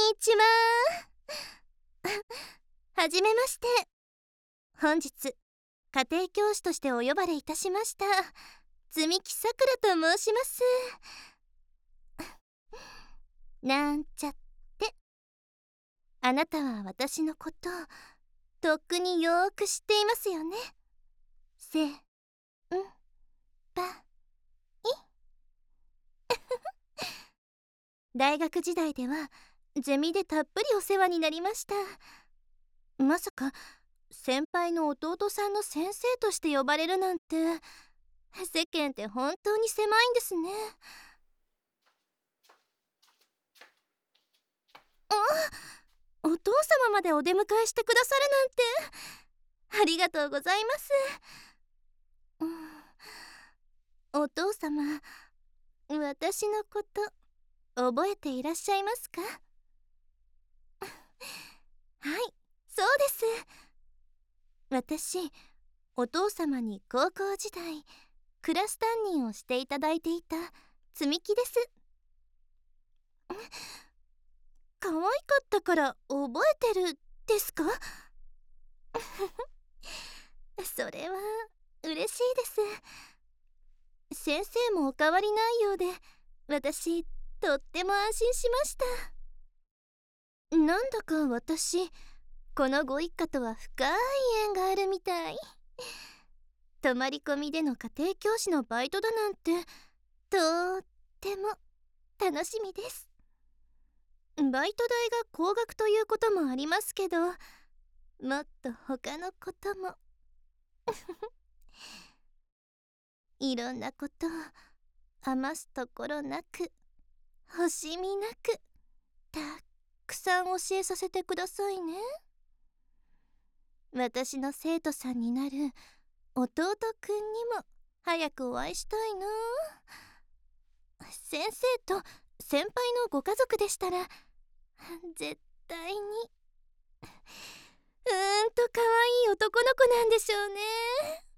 にちは。はじめまして。本日家庭教師としてお呼ばれいたしました積木さくらと申します。なんちゃって、あなたは私のことをとっくによーく知っていますよね。せんぱい大学時代ではゼミでたっぷりお世話になりました。まさか先輩の弟さんの先生として呼ばれるなんて。世間って本当に狭いんですね。お父様までお出迎えしてくださるなんてありがとうございます。お父様、私のこと覚えていらっしゃいますか？はい、そうです。私、お父様に高校時代クラス担任をしていただいていた積み木です。可愛かったから覚えてるですか？それは嬉しいです。先生もお変わりないようで、私とっても安心しました。なんだか私、このご一家とは深い縁があるみたい。泊まり込みでの家庭教師のバイトだなんてとっても楽しみです。バイト代が高額ということもありますけど、もっと他のこともいろんなことを余すところなく、惜しみなくたくさん教えさせてくださいね。私の生徒さんになる弟くんにも早くお会いしたいな。先生と先輩のご家族でしたら絶対に可愛い男の子なんでしょうね。